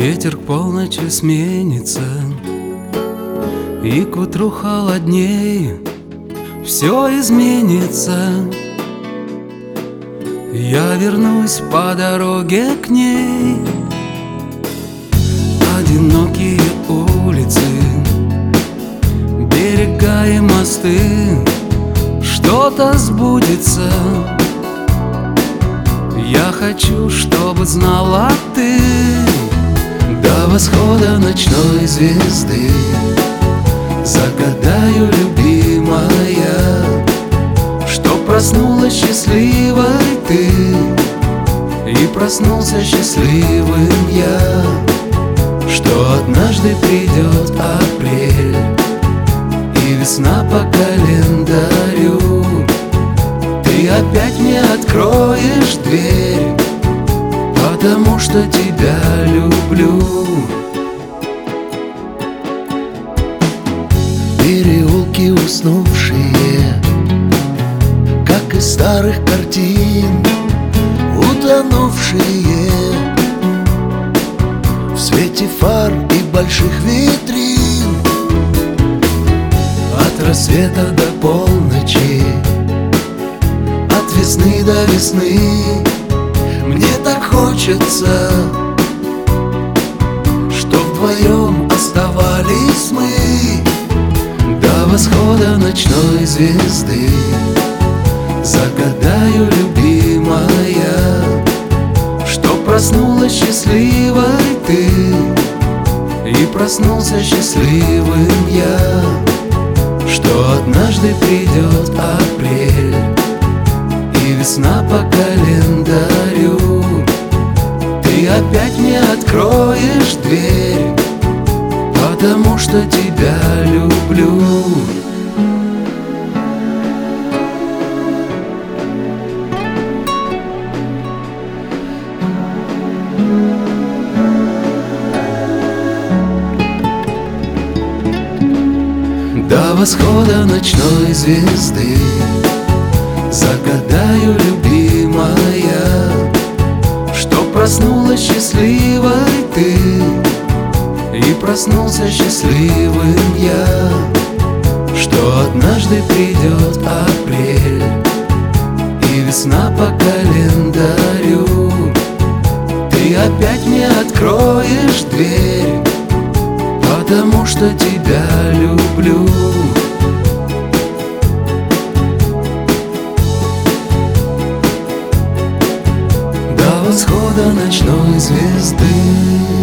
Ветер к полночи сменится, и к утру холодней все изменится. Я вернусь по дороге к ней. Одинокие улицы, берега и мосты, что-то сбудется. Я хочу, чтобы знала ты, до восхода ночной звезды загадаю, любимая, что проснулась счастливой ты, и проснулся счастливым я, что однажды придет апрель и весна по календарю. Ты опять мне откроешь дверь, потому что тебя люблю. Переулки уснувшие, как из старых картин, утонувшие в свете фар и больших витрин. От рассвета до полночи, от весны до весны, мне так хочется, что вдвоем оставались мы до восхода ночной звезды. Загадаю, любимая, что проснулась счастливой ты, и проснулся счастливым я, что однажды придет апрель и весна по календарю. Ты опять мне откроешь дверь, потому что тебя люблю. До восхода ночной звезды загадаю, любимая, что проснулась счастливой ты, и проснулся счастливым я, что однажды придет апрель и весна по календарю. Ты опять мне откроешь дверь, потому что тебя люблю. До восхода ночной звезды.